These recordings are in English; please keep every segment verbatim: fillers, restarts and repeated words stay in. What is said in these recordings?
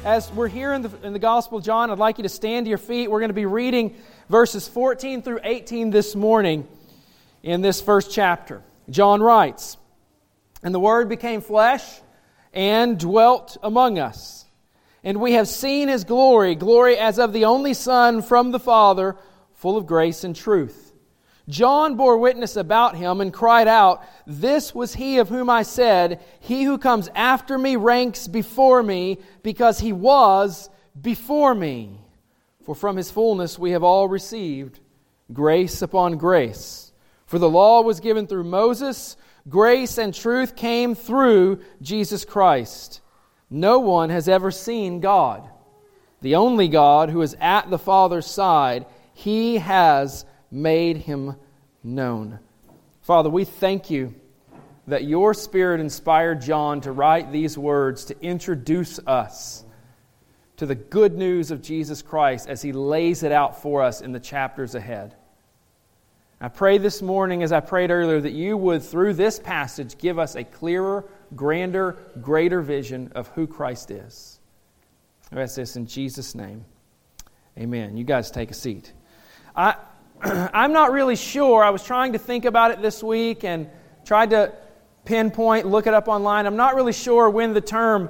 as we're here in the, in the Gospel of John, I'd like you to stand to your feet. We're going to be reading verses fourteen through eighteen this morning in this first chapter. John writes, "And the Word became flesh and dwelt among us. And we have seen His glory, glory as of the only Son from the Father, full of grace and truth. John bore witness about Him and cried out, 'This was He of whom I said, He who comes after me ranks before me, because He was before me.' For from His fullness we have all received grace upon grace. For the law was given through Moses, grace and truth came through Jesus Christ. No one has ever seen God. The only God who is at the Father's side, He has made Him known." Father, we thank You that Your Spirit inspired John to write these words to introduce us to the good news of Jesus Christ as He lays it out for us in the chapters ahead. I pray this morning, as I prayed earlier, that You would, through this passage, give us a clearer, grander, greater vision of who Christ is. I ask this in Jesus' name. Amen. You guys take a seat. I, I'm not really sure. I was trying to think about it this week and tried to pinpoint, look it up online. I'm not really sure when the term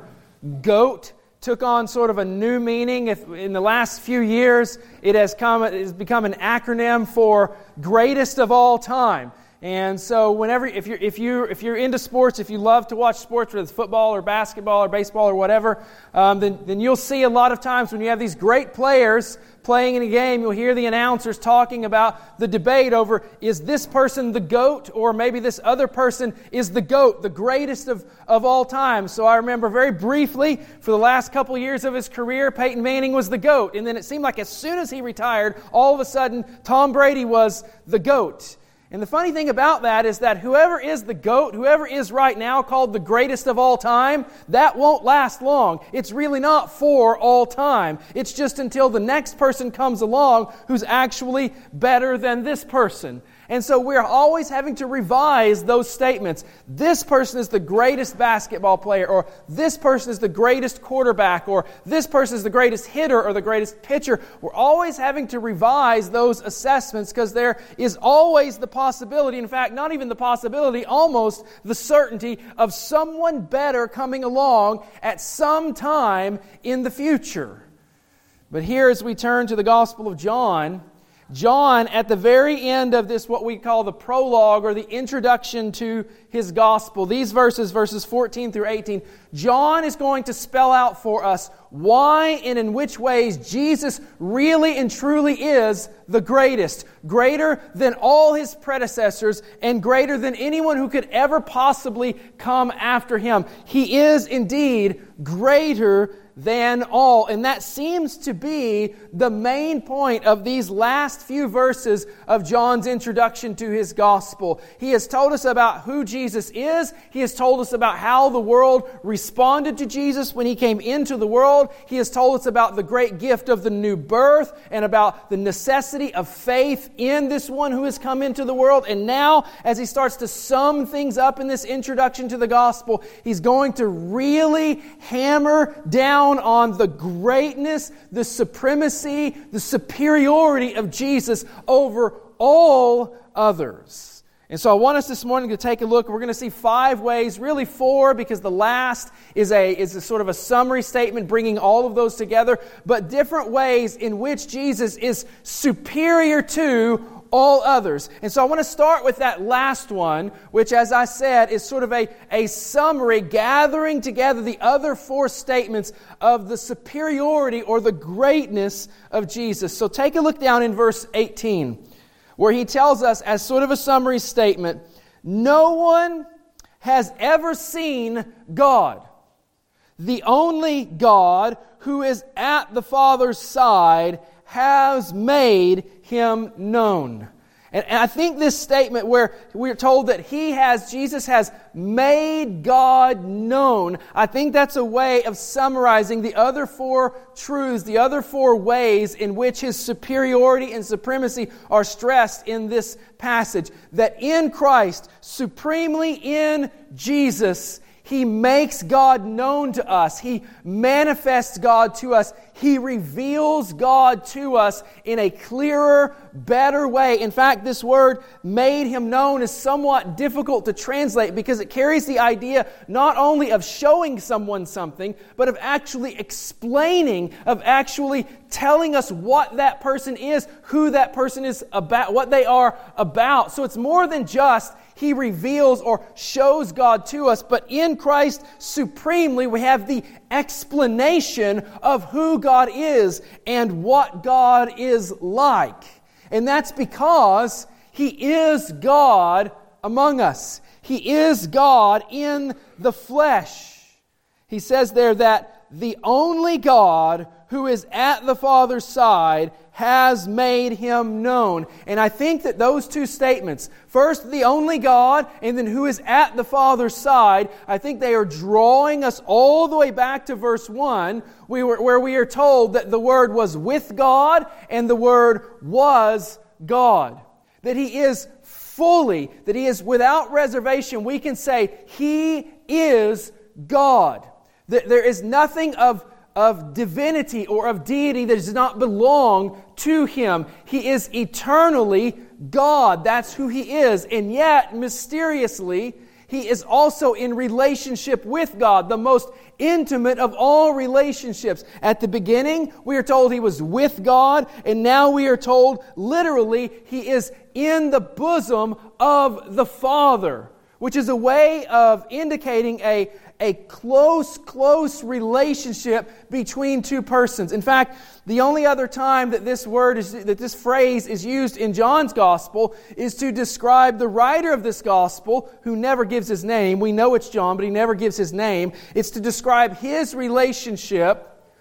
GOAT took on sort of a new meaning. If in the last few years, it has come, it has become an acronym for greatest of all time. And so, whenever if you're if you if you're into sports, if you love to watch sports, whether it's football or basketball or baseball or whatever, um, then then you'll see a lot of times when you have these great players playing in a game, you'll hear the announcers talking about the debate over, is this person the GOAT, or maybe this other person is the GOAT, the greatest of, of all time. So I remember very briefly, for the last couple years of his career, Peyton Manning was the GOAT. And then it seemed like as soon as he retired, all of a sudden, Tom Brady was the GOAT. And the funny thing about that is that whoever is the GOAT, whoever is right now called the greatest of all time, that won't last long. It's really not for all time. It's just until the next person comes along who's actually better than this person. And so we're always having to revise those statements. This person is the greatest basketball player, or this person is the greatest quarterback, or this person is the greatest hitter or the greatest pitcher. We're always having to revise those assessments because there is always the possibility, in fact, not even the possibility, almost the certainty of someone better coming along at some time in the future. But here, as we turn to the Gospel of John, John, at the very end of this, what we call the prologue or the introduction to his gospel, these verses, verses fourteen through eighteen, John is going to spell out for us why and in which ways Jesus really and truly is the greatest, greater than all his predecessors and greater than anyone who could ever possibly come after him. He is indeed greater than all. And that seems to be the main point of these last few verses of John's introduction to his gospel. He has told us about who Jesus is. He has told us about how the world responded to Jesus when He came into the world. He has told us about the great gift of the new birth and about the necessity of faith in this one who has come into the world. And now, as he starts to sum things up in this introduction to the gospel, he's going to really hammer down on the greatness, the supremacy, the superiority of Jesus over all others. And so I want us this morning to take a look. We're going to see five ways, really four, because the last is a is a sort of a summary statement bringing all of those together, but different ways in which Jesus is superior to all others. And so I want to start with that last one, which, as I said, is sort of a, a summary gathering together the other four statements of the superiority or the greatness of Jesus. So take a look down in verse eighteen, where he tells us, as sort of a summary statement, no one has ever seen God. The only God who is at the Father's side has made Him known. And, and I think this statement where we're told that He has, Jesus has made God known, I think that's a way of summarizing the other four truths, the other four ways in which His superiority and supremacy are stressed in this passage. That in Christ, supremely in Jesus, He makes God known to us. He manifests God to us. He reveals God to us in a clearer, better way. In fact, this word, made Him known, is somewhat difficult to translate because it carries the idea not only of showing someone something, but of actually explaining, of actually telling us what that person is, who that person is about, what they are about. So it's more than just He reveals or shows God to us, but in Christ supremely we have the explanation of who God is and what God is like. And that's because He is God among us. He is God in the flesh. He says there that the only God who is at the Father's side has made Him known. And I think that those two statements, first the only God, and then who is at the Father's side, I think they are drawing us all the way back to verse one, we were, where we are told that the Word was with God and the Word was God. That He is fully, that He is without reservation. We can say He is God. That there is nothing of of divinity or of deity that does not belong to Him. He is eternally God. That's who He is. And yet, mysteriously, He is also in relationship with God, the most intimate of all relationships. At the beginning, we are told He was with God, and now we are told, literally, He is in the bosom of the Father, which is a way of indicating a A close, close relationship between two persons. In fact, the only other time that this word is, that this phrase is used in John's Gospel is to describe the writer of this Gospel, who never gives his name. We know it's John, but he never gives his name. It's to describe his relationship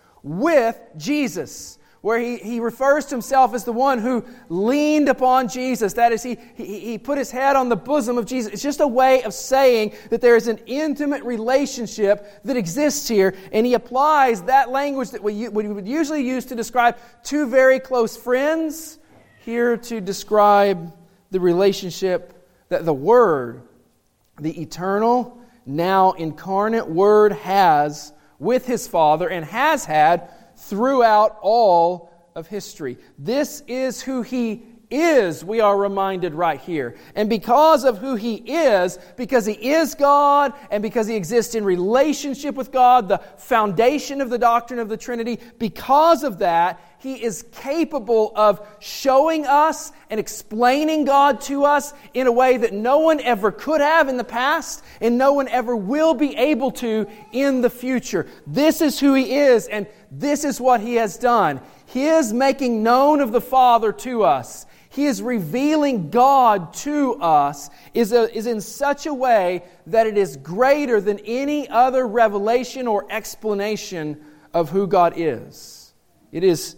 with Jesus, where he, he refers to himself as the one who leaned upon Jesus. That is, he, he, he put his head on the bosom of Jesus. It's just a way of saying that there is an intimate relationship that exists here. And he applies that language that we, we would usually use to describe two very close friends, here to describe the relationship that the Word, the eternal, now incarnate Word, has with His Father and has had throughout all of history. This is who He is, we are reminded right here. And because of who He is, because He is God, and because He exists in relationship with God, the foundation of the doctrine of the Trinity, because of that, He is capable of showing us and explaining God to us in a way that no one ever could have in the past, and no one ever will be able to in the future. This is who He is, and this is what He has done. His making known of the Father to us, He is revealing God to us, is, a, is in such a way that it is greater than any other revelation or explanation of who God is. It is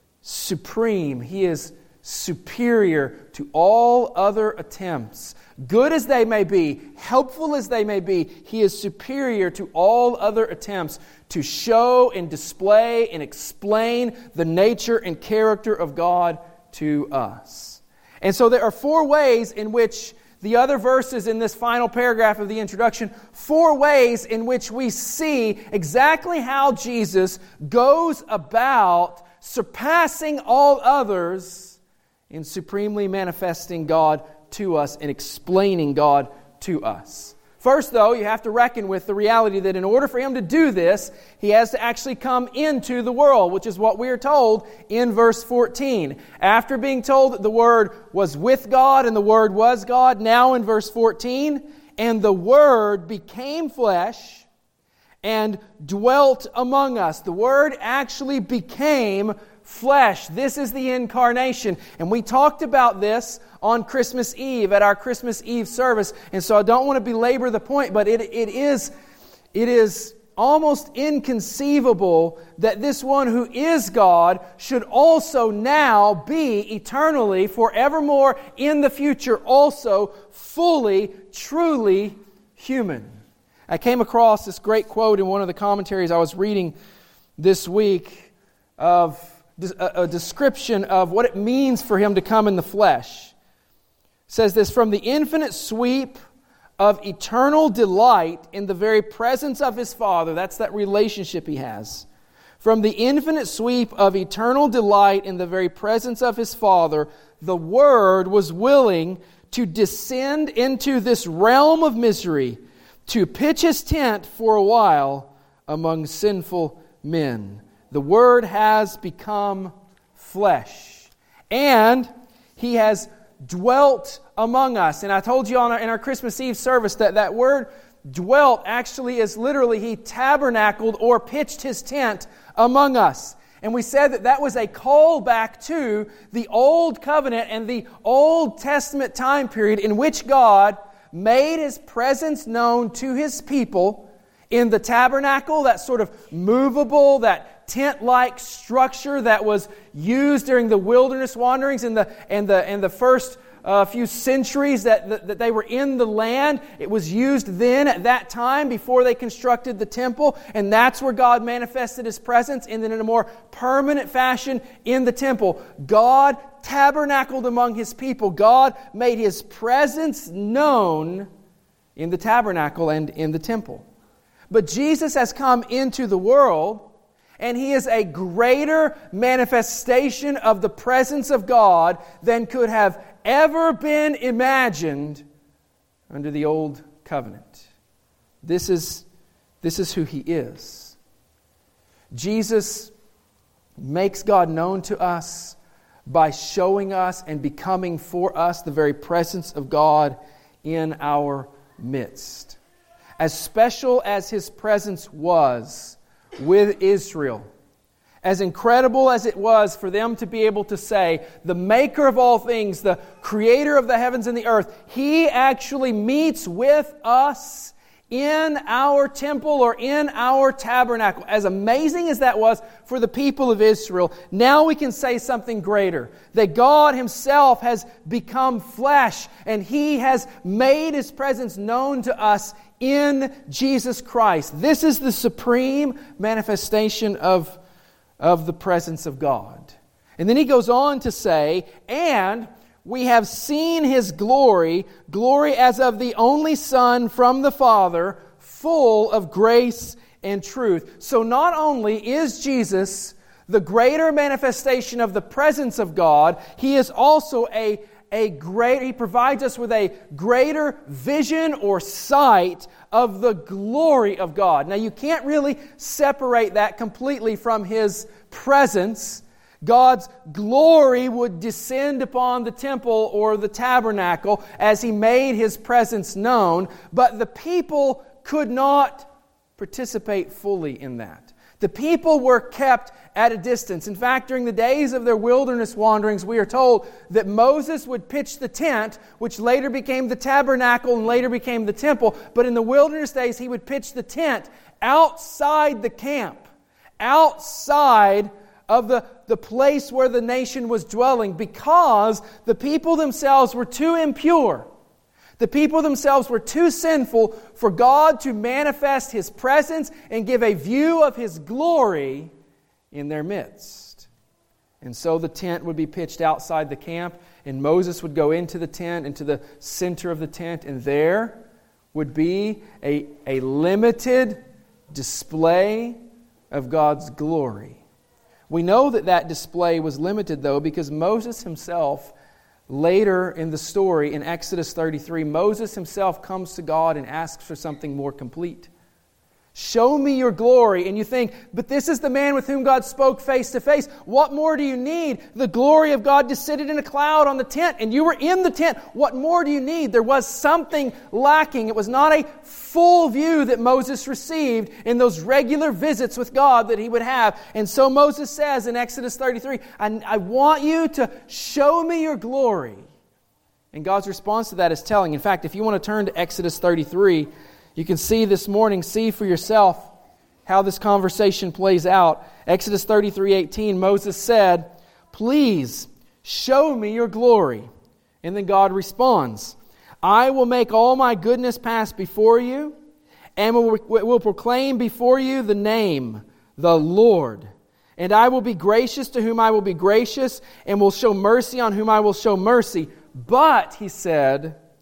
supreme. He is superior to all other attempts. Good as they may be, helpful as they may be, He is superior to all other attempts to show and display and explain the nature and character of God to us. And so there are four ways in which the other verses in this final paragraph of the introduction, four ways in which we see exactly how Jesus goes about surpassing all others in supremely manifesting God to us and explaining God to us. First, though, you have to reckon with the reality that in order for Him to do this, He has to actually come into the world, which is what we are told in verse fourteen. After being told that the Word was with God and the Word was God, now in verse fourteen, and the Word became flesh and dwelt among us. The Word actually became flesh. This is the incarnation. And we talked about this on Christmas Eve at our Christmas Eve service. And so I don't want to belabor the point, but it, it is it is almost inconceivable that this one who is God should also now be eternally, forevermore in the future, also fully, truly human. I came across this great quote in one of the commentaries I was reading this week of a, a description of what it means for Him to come in the flesh. It says this: from the infinite sweep of eternal delight in the very presence of His Father. That's that relationship He has. From the infinite sweep of eternal delight in the very presence of His Father, the Word was willing to descend into this realm of misery, to pitch His tent for a while among sinful men. The Word has become flesh, and He has dwelt among us. And I told you on our, in our Christmas Eve service that that word dwelt actually is literally He tabernacled or pitched His tent among us. And we said that that was a callback to the Old Covenant and the Old Testament time period in which God made His presence known to His people in the tabernacle, that sort of movable, that tent-like structure that was used during the wilderness wanderings in the and the and the first uh, few centuries that, that that they were in the land. It was used then at that time before they constructed the temple, and that's where God manifested His presence. And then in a more permanent fashion in the temple, God tabernacled among His people. God made His presence known in the tabernacle and in the temple. But Jesus has come into the world, and He is a greater manifestation of the presence of God than could have ever been imagined under the Old Covenant. This is, this is who He is. Jesus makes God known to us by showing us and becoming for us the very presence of God in our midst. As special as His presence was with Israel, as incredible as it was for them to be able to say, the Maker of all things, the Creator of the heavens and the earth, He actually meets with us in our temple or in our tabernacle. As amazing as that was for the people of Israel, now we can say something greater. That God Himself has become flesh, and He has made His presence known to us in Jesus Christ. This is the supreme manifestation of, of the presence of God. And then he goes on to say, and we have seen His glory, glory as of the only Son from the Father, full of grace and truth. So not only is Jesus the greater manifestation of the presence of God, He is also a A great, He provides us with a greater vision or sight of the glory of God. Now, you can't really separate that completely from His presence. God's glory would descend upon the temple or the tabernacle as He made His presence known, but the people could not participate fully in that. The people were kept at a distance. In fact, during the days of their wilderness wanderings, we are told that Moses would pitch the tent, which later became the tabernacle and later became the temple. But in the wilderness days, he would pitch the tent outside the camp, outside of the, the place where the nation was dwelling, because the people themselves were too impure. The people themselves were too sinful for God to manifest His presence and give a view of His glory in their midst. And so the tent would be pitched outside the camp, and Moses would go into the tent, into the center of the tent, and there would be a, a limited display of God's glory. We know that that display was limited, though, because Moses himself, later in the story, in Exodus thirty-three, Moses himself comes to God and asks for something more complete. Show me your glory. And you think, but this is the man with whom God spoke face to face. What more do you need? The glory of God descended in a cloud on the tent, and you were in the tent. What more do you need? There was something lacking. It was not a full view that Moses received in those regular visits with God that he would have. And so Moses says in Exodus thirty-three, I, I want you to show me your glory. And God's response to that is telling. In fact, if you want to turn to Exodus thirty-three, you can see this morning, see for yourself how this conversation plays out. Exodus thirty-three eighteen, Moses said, "Please show me your glory." And then God responds, "I will make all my goodness pass before you, and will, will proclaim before you the name, the Lord. And I will be gracious to whom I will be gracious, and will show mercy on whom I will show mercy. But," he said,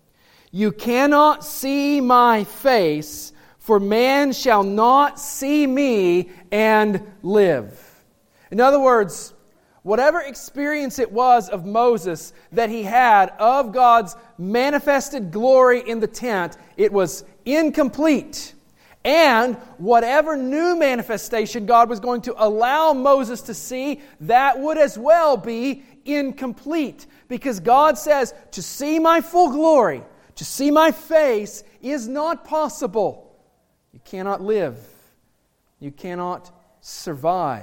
You cannot see my face, for man shall not see me and live. In other words, whatever experience it was of Moses that he had of God's manifested glory in the tent, it was incomplete. And whatever new manifestation God was going to allow Moses to see, that would as well be incomplete. Because God says, to see my full glory, to see my face, is not possible. You cannot live. You cannot survive.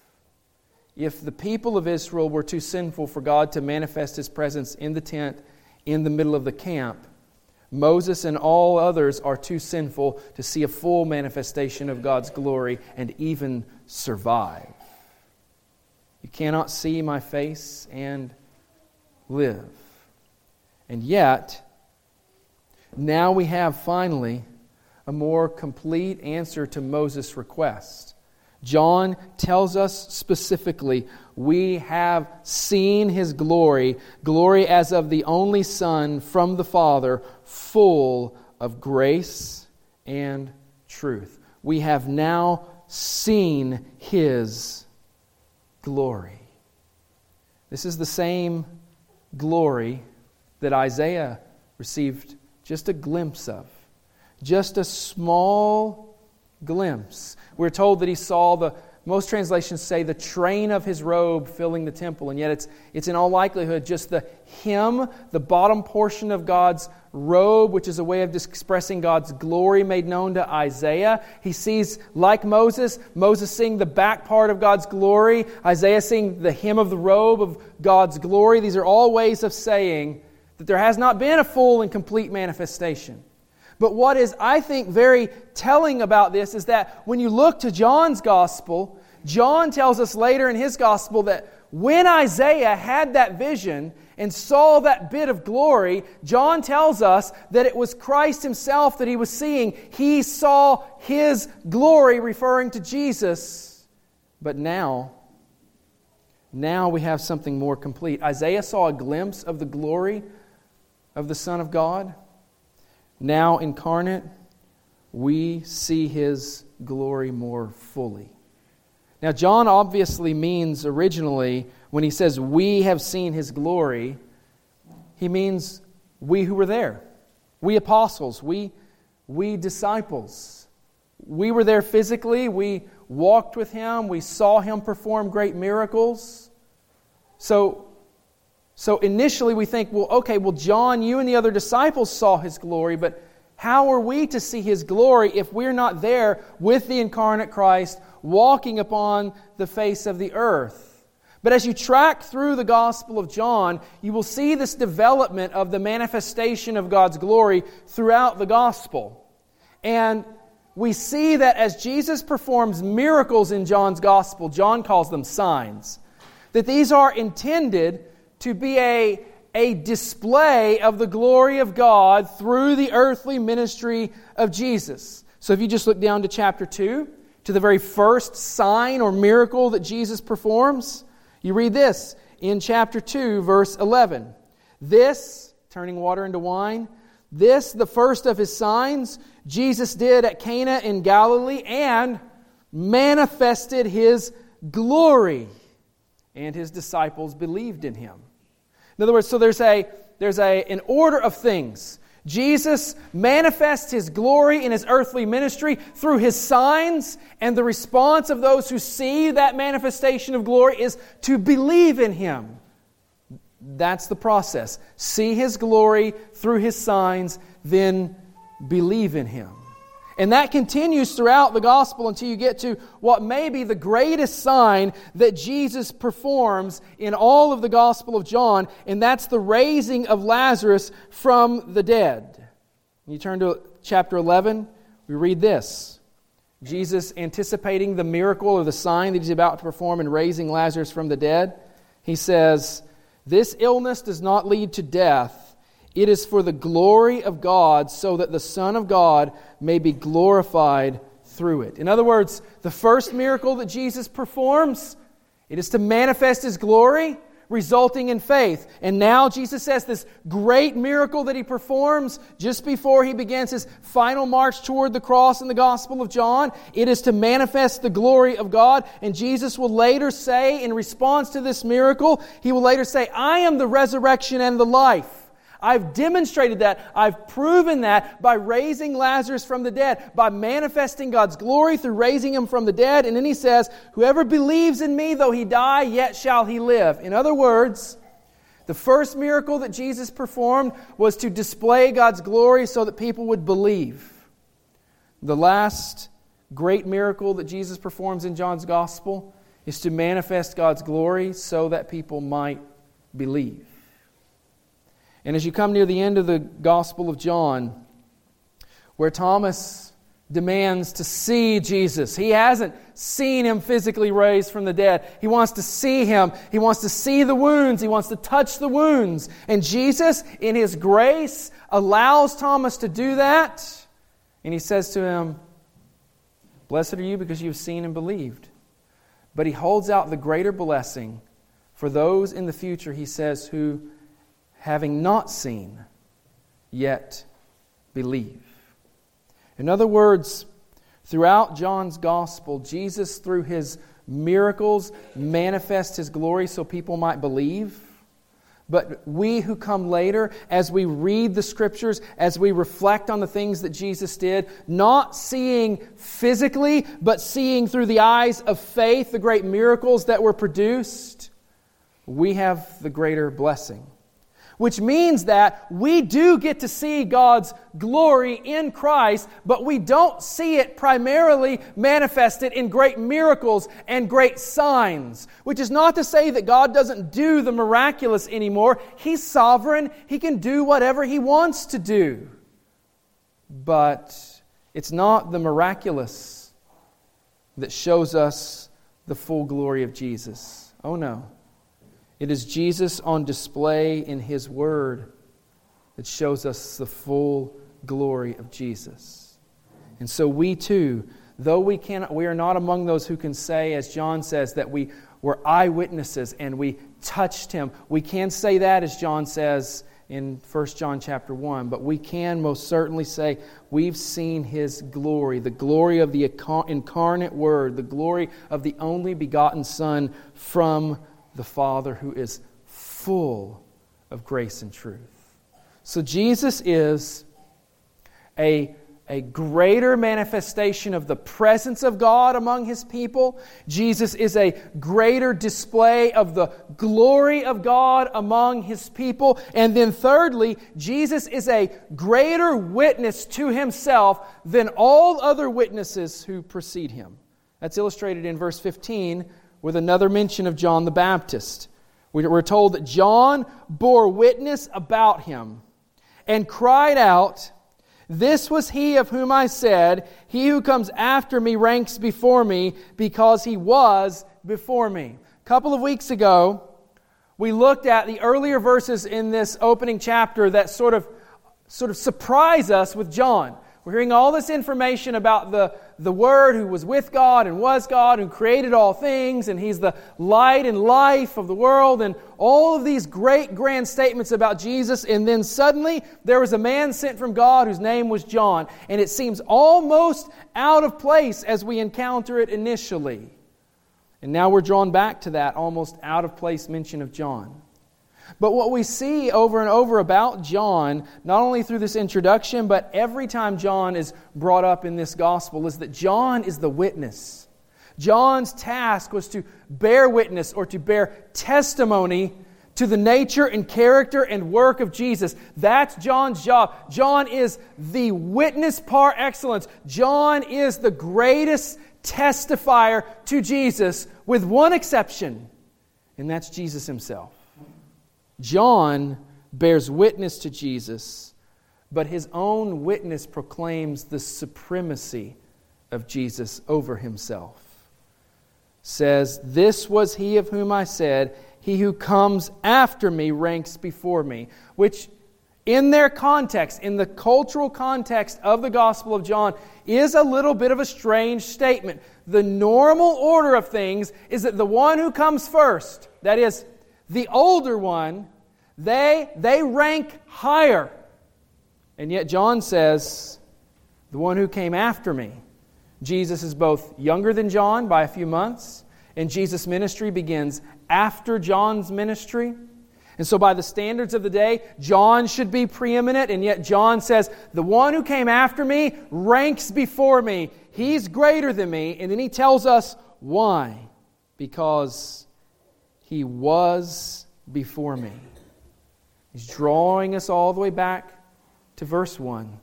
If the people of Israel were too sinful for God to manifest His presence in the tent, in the middle of the camp, Moses and all others are too sinful to see a full manifestation of God's glory and even survive. You cannot see my face and live. And yet, now we have finally a more complete answer to Moses' request. John tells us specifically, we have seen His glory, glory as of the only Son from the Father, full of grace and truth. We have now seen His glory. This is the same glory that Isaiah received just a glimpse of. Just a small glimpse. We're told that he saw the, most translations say, the train of his robe filling the temple, and yet it's, it's in all likelihood just the hem, the bottom portion of God's robe, which is a way of expressing God's glory made known to Isaiah. He sees, like Moses, Moses seeing the back part of God's glory, Isaiah seeing the hem of the robe of God's glory. These are all ways of saying that there has not been a full and complete manifestation. But what is, I think, very telling about this is that when you look to John's Gospel, John tells us later in his Gospel that when Isaiah had that vision and saw that bit of glory, John tells us that it was Christ Himself that he was seeing. He saw His glory, referring to Jesus. But now, now we have something more complete. Isaiah saw a glimpse of the glory of the Son of God. Now incarnate, we see His glory more fully. Now, John obviously means originally, when he says we have seen His glory, he means we who were there. We apostles, we, we disciples. We were there physically, we walked with Him, we saw Him perform great miracles. So, So initially we think, well, okay, well, John, you and the other disciples saw His glory, but how are we to see His glory if we're not there with the incarnate Christ walking upon the face of the earth? But as you track through the Gospel of John, you will see this development of the manifestation of God's glory throughout the Gospel. And we see that as Jesus performs miracles in John's Gospel, John calls them signs, that these are intended to be a, a display of the glory of God through the earthly ministry of Jesus. So if you just look down to chapter two, to the very first sign or miracle that Jesus performs, you read this in chapter two, verse eleven. This, turning water into wine, this, the first of His signs, Jesus did at Cana in Galilee and manifested His glory, and His disciples believed in Him. In other words, so there's a there's a an order of things. Jesus manifests His glory in His earthly ministry through His signs, and the response of those who see that manifestation of glory is to believe in Him. That's the process. See His glory through His signs, then believe in Him. And that continues throughout the Gospel until you get to what may be the greatest sign that Jesus performs in all of the Gospel of John, and that's the raising of Lazarus from the dead. When you turn to chapter eleven, we read this. Jesus, anticipating the miracle or the sign that He's about to perform in raising Lazarus from the dead, He says, "This illness does not lead to death. It is for the glory of God, so that the Son of God may be glorified through it." In other words, the first miracle that Jesus performs, it is to manifest His glory, resulting in faith. And now Jesus says this great miracle that He performs just before He begins His final march toward the cross in the Gospel of John, it is to manifest the glory of God. And Jesus will later say, in response to this miracle, He will later say, I am the resurrection and the life. I've demonstrated that. I've proven that by raising Lazarus from the dead, by manifesting God's glory through raising him from the dead. And then He says, whoever believes in me, though he die, yet shall he live. In other words, the first miracle that Jesus performed was to display God's glory so that people would believe. The last great miracle that Jesus performs in John's Gospel is to manifest God's glory so that people might believe. And as you come near the end of the Gospel of John, where Thomas demands to see Jesus, he hasn't seen Him physically raised from the dead. He wants to see Him. He wants to see the wounds. He wants to touch the wounds. And Jesus, in His grace, allows Thomas to do that. And He says to him, blessed are you because you have seen and believed. But He holds out the greater blessing for those in the future, He says, who having not seen, yet believe. In other words, throughout John's Gospel, Jesus, through His miracles, manifests His glory so people might believe. But we who come later, as we read the Scriptures, as we reflect on the things that Jesus did, not seeing physically, but seeing through the eyes of faith the great miracles that were produced, we have the greater blessing. Which means that we do get to see God's glory in Christ, but we don't see it primarily manifested in great miracles and great signs. Which is not to say that God doesn't do the miraculous anymore. He's sovereign. He can do whatever He wants to do. But it's not the miraculous that shows us the full glory of Jesus. Oh no. It is Jesus on display in His Word that shows us the full glory of Jesus. And so we too, though we cannot, we are not among those who can say, as John says, that we were eyewitnesses and we touched Him. We can say that, as John says in First John chapter one, but we can most certainly say we've seen His glory, the glory of the incarnate Word, the glory of the only begotten Son from the Father, who is full of grace and truth. So Jesus is a, a greater manifestation of the presence of God among His people. Jesus is a greater display of the glory of God among His people. And then thirdly, Jesus is a greater witness to Himself than all other witnesses who precede Him. That's illustrated in verse fifteen, with another mention of John the Baptist. We're told that John bore witness about Him and cried out, this was He of whom I said, He who comes after me ranks before me, because He was before me. A couple of weeks ago, we looked at the earlier verses in this opening chapter that sort of, sort of surprise us with John. We're hearing all this information about the, the Word who was with God and was God, who created all things, and He's the light and life of the world, and all of these great grand statements about Jesus. And then suddenly there was a man sent from God whose name was John. And it seems almost out of place as we encounter it initially. And now we're drawn back to that almost out of place mention of John. But what we see over and over about John, not only through this introduction, but every time John is brought up in this gospel, is that John is the witness. John's task was to bear witness or to bear testimony to the nature and character and work of Jesus. That's John's job. John is the witness par excellence. John is the greatest testifier to Jesus, with one exception, and that's Jesus Himself. John bears witness to Jesus, but his own witness proclaims the supremacy of Jesus over Himself. Says, this was He of whom I said, He who comes after me ranks before me. Which, in their context, in the cultural context of the Gospel of John, is a little bit of a strange statement. The normal order of things is that the one who comes first, that is, the older one, they, they rank higher. And yet John says, the one who came after me. Jesus is both younger than John by a few months, and Jesus' ministry begins after John's ministry. And so by the standards of the day, John should be preeminent, and yet John says, the one who came after me ranks before me. He's greater than me. And then he tells us why. Because He was before me. He's drawing us all the way back to verse one.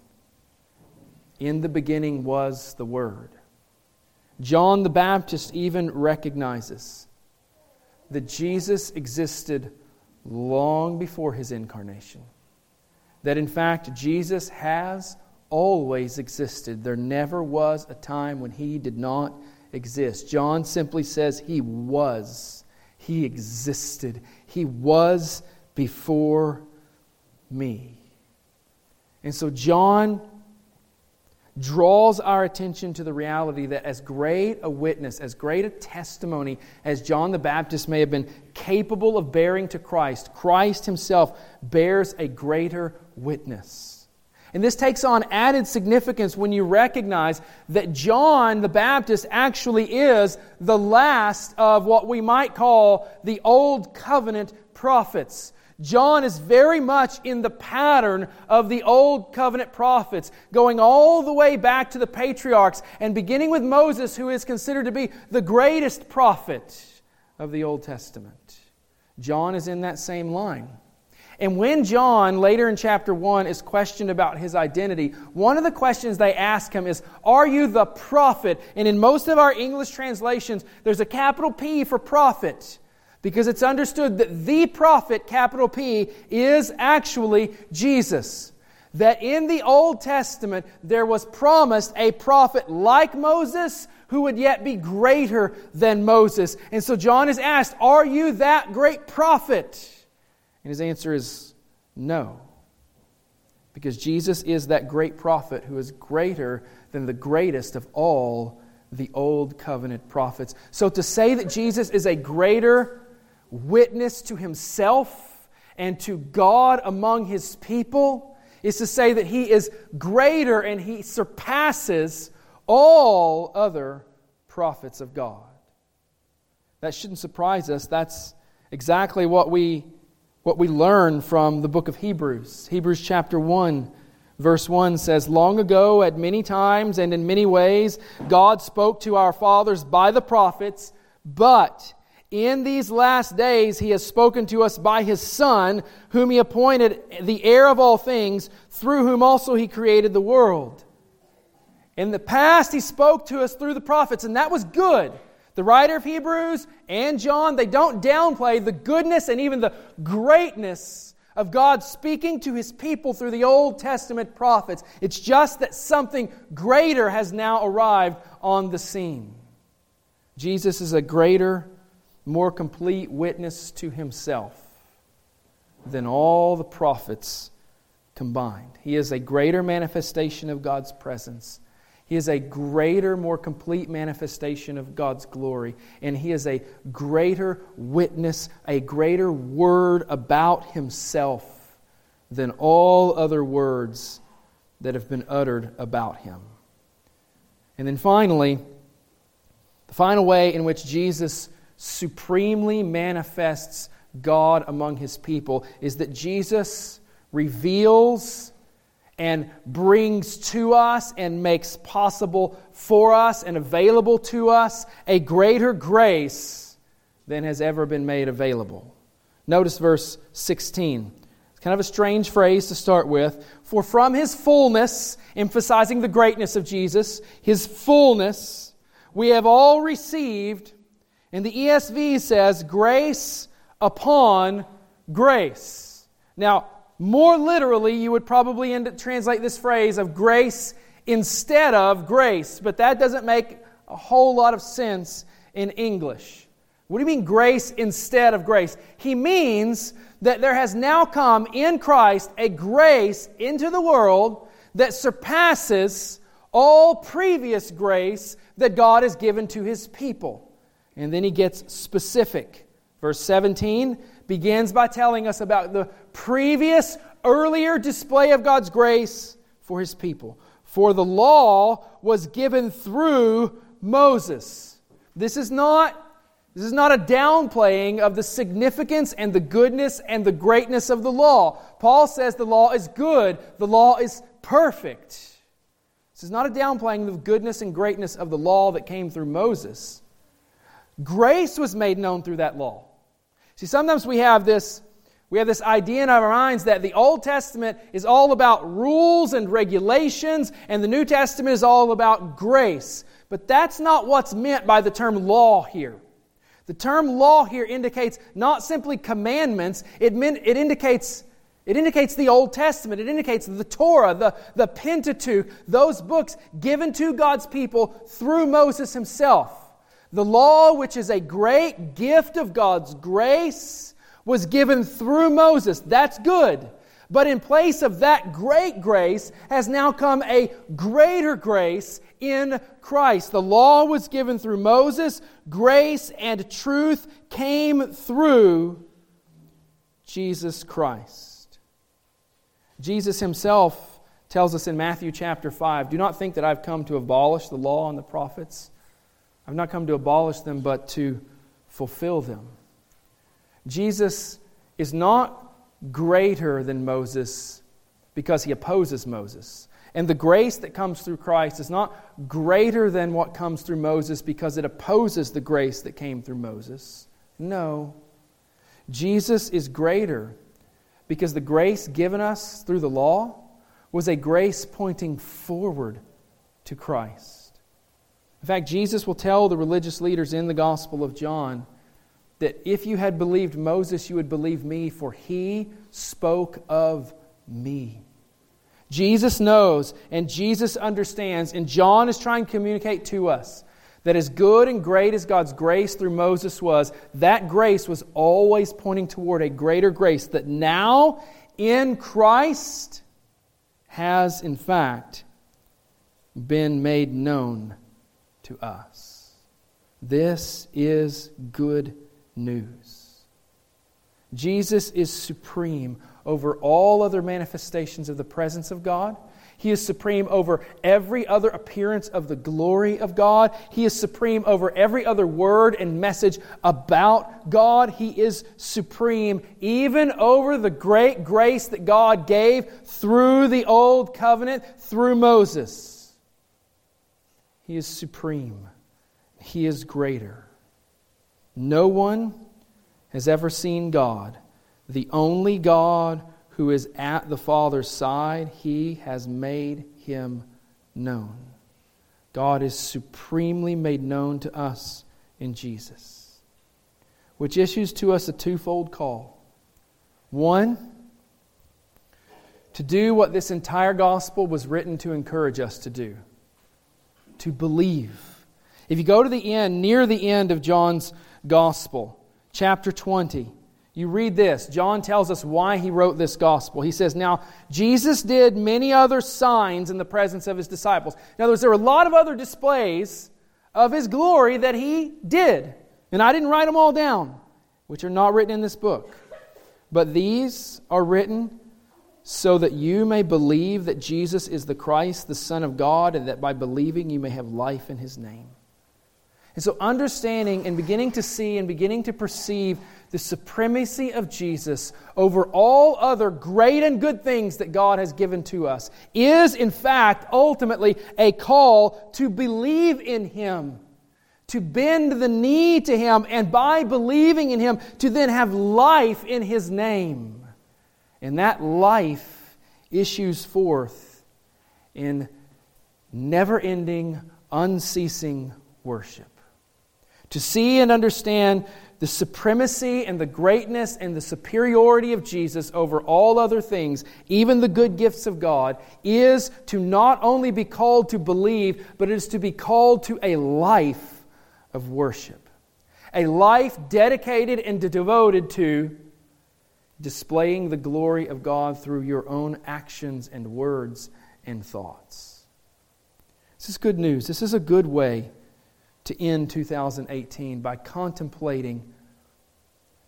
In the beginning was the Word. John the Baptist even recognizes that Jesus existed long before His incarnation. That in fact, Jesus has always existed. There never was a time when He did not exist. John simply says He was. He existed. He was before me. And so John draws our attention to the reality that as great a witness, as great a testimony as John the Baptist may have been capable of bearing to Christ, Christ Himself bears a greater witness. And this takes on added significance when you recognize that John the Baptist actually is the last of what we might call the Old Covenant prophets. John is very much in the pattern of the Old Covenant prophets, going all the way back to the patriarchs and beginning with Moses, who is considered to be the greatest prophet of the Old Testament. John is in that same line. And when John, later in chapter one, is questioned about his identity, one of the questions they ask him is, are you the prophet? And in most of our English translations, there's a capital P for prophet, because it's understood that the prophet, capital P, is actually Jesus. That in the Old Testament, there was promised a prophet like Moses who would yet be greater than Moses. And so John is asked, are you that great prophet? And his answer is no. Because Jesus is that great prophet who is greater than the greatest of all the Old Covenant prophets. So to say that Jesus is a greater witness to Himself and to God among His people is to say that He is greater and He surpasses all other prophets of God. That shouldn't surprise us. That's exactly what we what we learn from the book of Hebrews. Hebrews chapter one, verse one says, long ago, at many times and in many ways, God spoke to our fathers by the prophets, but in these last days He has spoken to us by His Son, whom He appointed the heir of all things, through whom also He created the world. In the past He spoke to us through the prophets, and that was good. The writer of Hebrews and John, they don't downplay the goodness and even the greatness of God speaking to His people through the Old Testament prophets. It's just that something greater has now arrived on the scene. Jesus is a greater, more complete witness to Himself than all the prophets combined. He is a greater manifestation of God's presence. He is a greater, more complete manifestation of God's glory. And He is a greater witness, a greater word about Himself than all other words that have been uttered about Him. And then finally, the final way in which Jesus supremely manifests God among His people is that Jesus reveals and brings to us and makes possible for us and available to us a greater grace than has ever been made available. Notice verse sixteen. It's kind of a strange phrase to start with. For from His fullness, emphasizing the greatness of Jesus, His fullness, we have all received, and the E S V says, grace upon grace. Now, more literally, you would probably end up translate this phrase of grace instead of grace, but that doesn't make a whole lot of sense in English. What do you mean grace instead of grace? He means that there has now come in Christ a grace into the world that surpasses all previous grace that God has given to His people. And then He gets specific. Verse seventeen begins by telling us about the previous, earlier display of God's grace for His people. For the law was given through Moses. This is not, this is not a downplaying of the significance and the goodness and the greatness of the law. Paul says the law is good. The law is perfect. This is not a downplaying of the goodness and greatness of the law that came through Moses. Grace was made known through that law. See, sometimes we have this We have this idea in our minds that the Old Testament is all about rules and regulations, and the New Testament is all about grace. But that's not what's meant by the term law here. The term law here indicates not simply commandments, it, mean, it indicates it indicates the Old Testament, it indicates the Torah, the, the Pentateuch, those books given to God's people through Moses himself. The law, which is a great gift of God's grace, was given through Moses. That's good. But in place of that great grace has now come a greater grace in Christ. The law was given through Moses. Grace and truth came through Jesus Christ. Jesus Himself tells us in Matthew chapter five, "Do not think that I've come to abolish the law and the prophets. I've not come to abolish them, but to fulfill them." Jesus is not greater than Moses because He opposes Moses. And the grace that comes through Christ is not greater than what comes through Moses because it opposes the grace that came through Moses. No. Jesus is greater because the grace given us through the law was a grace pointing forward to Christ. In fact, Jesus will tell the religious leaders in the Gospel of John that if you had believed Moses, you would believe me, for he spoke of me. Jesus knows and Jesus understands, and John is trying to communicate to us that as good and great as God's grace through Moses was, that grace was always pointing toward a greater grace that now in Christ has in fact been made known to us. This is good news. Jesus is supreme over all other manifestations of the presence of God. He is supreme over every other appearance of the glory of God. He is supreme over every other word and message about God. He is supreme even over the great grace that God gave through the Old Covenant, through Moses. He is supreme. He is greater. No one has ever seen God. The only God who is at the Father's side, He has made Him known. God is supremely made known to us in Jesus, which issues to us a twofold call. One, to do what this entire gospel was written to encourage us to do, to believe. If you go to the end, near the end of John's Gospel, chapter twenty, you read this. John tells us why he wrote this gospel. He says, "Now, Jesus did many other signs in the presence of His disciples." In other words, there were a lot of other displays of His glory that He did. And I didn't write them all down, which are not written in this book. But these are written so that you may believe that Jesus is the Christ, the Son of God, and that by believing you may have life in His name. And so understanding and beginning to see and beginning to perceive the supremacy of Jesus over all other great and good things that God has given to us is, in fact, ultimately a call to believe in Him, to bend the knee to Him, and by believing in Him, to then have life in His name. And that life issues forth in never-ending, unceasing worship. To see and understand the supremacy and the greatness and the superiority of Jesus over all other things, even the good gifts of God, is to not only be called to believe, but it is to be called to a life of worship. A life dedicated and devoted to displaying the glory of God through your own actions and words and thoughts. This is good news. This is a good way to end two thousand eighteen by contemplating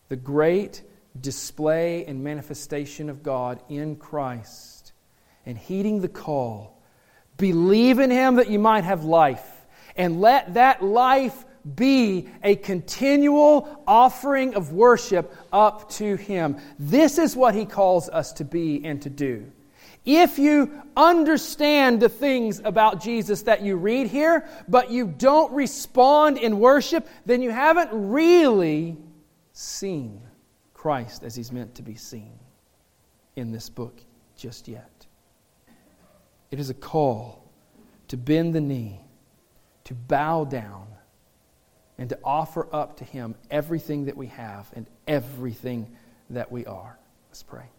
the great display and manifestation of God in Christ, and heeding the call, believe in Him that you might have life, and let that life be a continual offering of worship up to Him. This is what He calls us to be and to do. If you understand the things about Jesus that you read here, but you don't respond in worship, then you haven't really seen Christ as He's meant to be seen in this book just yet. It is a call to bend the knee, to bow down, and to offer up to Him everything that we have and everything that we are. Let's pray.